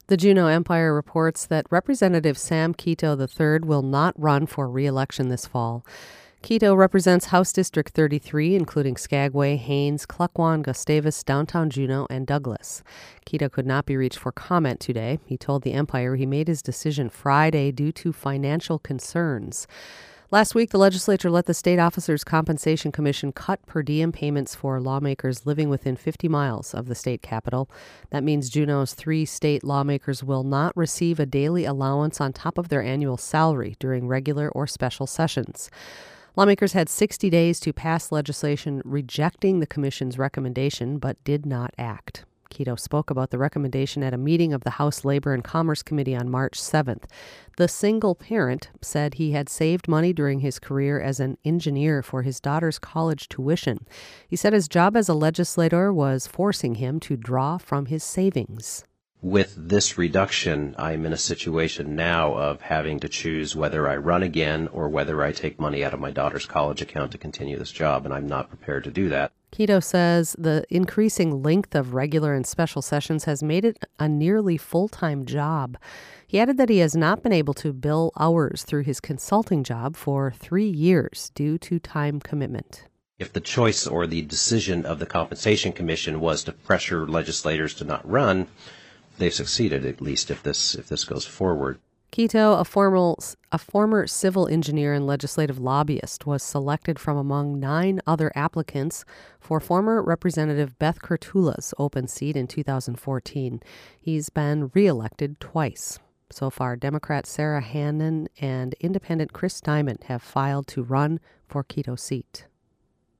The Juneau Empire reports that Representative Sam Quito III will not run for re-election this fall. Quito represents House District 33, including Skagway, Haines, Klukwan, Gustavus, Downtown Juneau, and Douglas. Quito could not be reached for comment today. He told the Empire he made his decision Friday due to financial concerns. Last week, the legislature let the State Officers Compensation Commission cut per diem payments for lawmakers living within 50 miles of the state capital. That means Juneau's 3 state lawmakers will not receive a daily allowance on top of their annual salary during regular or special sessions. Lawmakers had 60 days to pass legislation rejecting the commission's recommendation, but did not act. Quito spoke about the recommendation at a meeting of the House Labor and Commerce Committee on March 7th. The single parent said he had saved money during his career as an engineer for his daughter's college tuition. He said his job as a legislator was forcing him to draw from his savings. With this reduction, I'm in a situation now of having to choose whether I run again or whether I take money out of my daughter's college account to continue this job, and I'm not prepared to do that. Quito says the increasing length of regular and special sessions has made it a nearly full-time job. He added that he has not been able to bill hours through his consulting job for 3 years due to time commitment. If the choice or the decision of the Compensation Commission was to pressure legislators to not run, they've succeeded, at least if this goes forward. Quito, a former civil engineer and legislative lobbyist, was selected from among 9 other applicants for former Representative Beth Kurtula's open seat in 2014. He's been reelected twice. So far, Democrat Sarah Hannon and Independent Chris Diamond have filed to run for Quito's seat.